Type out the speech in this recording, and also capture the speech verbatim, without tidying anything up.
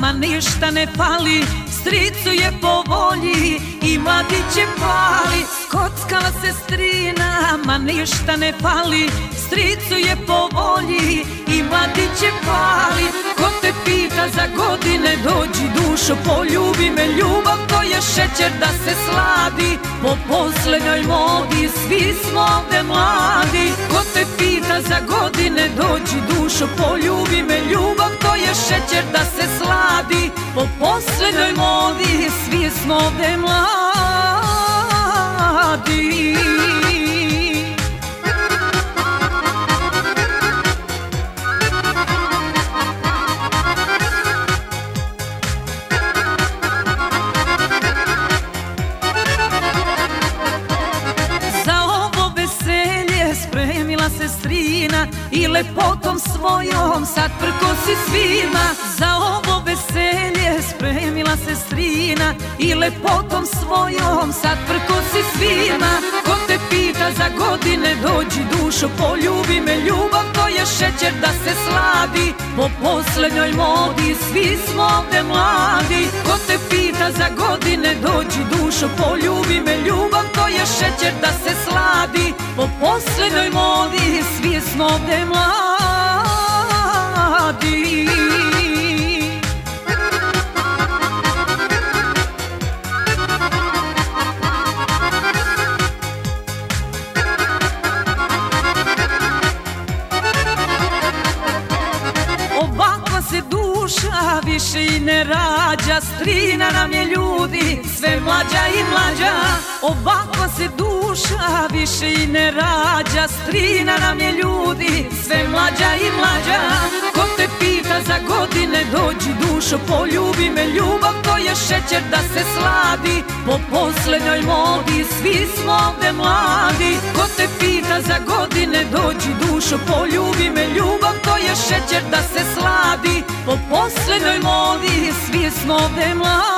ma ništa ne fali, stricu je po volji i mladić je pali. Skockala sestrina, ma ništa ne fali, stricu je po volji i mladić je pali. Ko te pita za godine, dođi dušo, poljubi me, ljubav to je šećer da se sladi. Po poslednjoj modi svi smo ovde mladi. Ko te pita za godine, dođi dušo, poljubi me, ljubav to je šećer da se sladi. Po poslednjoj modi svi smo ovde mladi. Sestrina i lepotom svojom sad prkosi svima. Za ovo veselje spremila sestrina i lepotom svojom sad prkosi svima. Ko te pita za godine, dođi dušo, poljubi me, ljubav to je šećer da se sladi. Po poslednjoj modi svi smo ovde mladi. Ko te pita za godine, dođi dušo, poljubi me, ljubav to je šećer da se sladi. Po poslednjoj modi svi smo ovde mladi. Ovakva se duša više i ne rađa, strina nam je ljudi sve mlađa i mlađa. Ovakva se duša više i ne rađa, strina nam je ljudi sve mlađa i mlađa. Ko te pita za godine, dođi dušo, poljubi me, ljubav to je šećer da se sladi. Po poslednjoj modi svi smo ovde mladi. Ko te pita za godine, dođi dušo, poljubi me, ljubav to je šećer da se sladi. Po poslednjoj modi svi smo ovde mladi.